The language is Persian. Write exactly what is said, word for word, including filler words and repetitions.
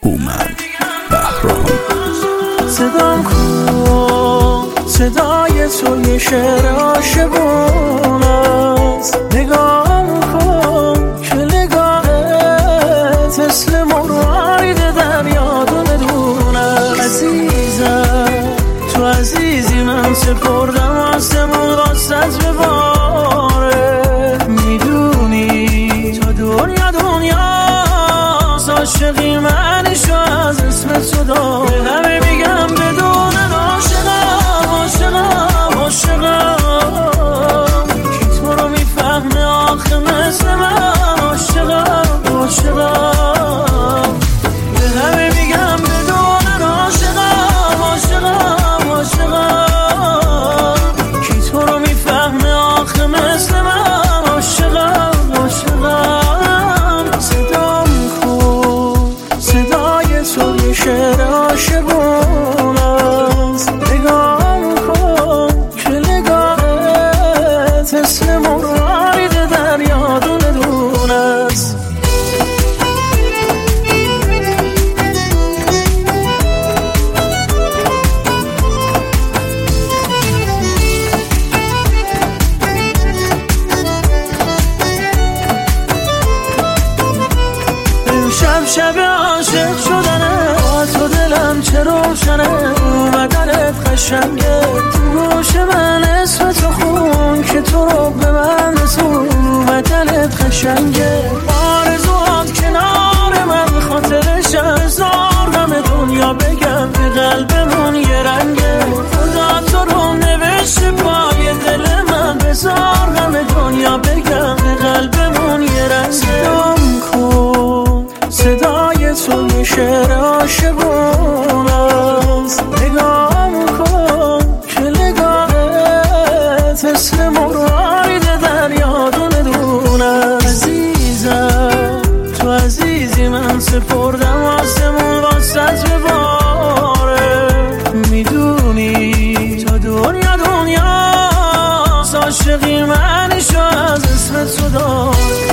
هومن بهرام. صدام کن صدای تو یه شعر عاشقون است، نگام کن که نگاهت مثل مروارید دریا دونه. عزیزم تو عزیزی، من سپردم آسمون واسط بباره. میدونی تا دنیا دنیا عاشقی منشو از اسم تو دار. به همه میگم بدون عاشقم عاشقم عاشقم، کی تو رو میفهمه آخه مثل من عاشقم عاشقم. به همه میگم بدون عاشقم عاشقم عاشقم، کی تو رو میفهمه آخه مثل من عاشقم عاشقم. صدام کن صدای تو یه شعر عاشقون است، نگام کن که نگاهت مثل مروارید دریا دونه دونه است. شب شب عاشق شدنه، با تو دلم چه روشنه. اومدنت قشنگه تو گوش من، اسم تو خون که تو رو به من رسون. اومدنت قشنگه آرزوات کنار من، خاطرش هزار غم دنیا بگم به قلبمون یه رنگه. خدا تو رو نوشته پای دل من، بزار غم دنیا بگم به قلبمون یه رنگه. صدام کن صدای تو یه شعر عاشقون است، نگام کن که نگاهت مثل مروارید دریا دونه دونه. عزیزم تو عزیزی، من سپردم آسمون واسط بباره. میدونی تا دنیا دنیا عاشقی منشو از اسم تو دار.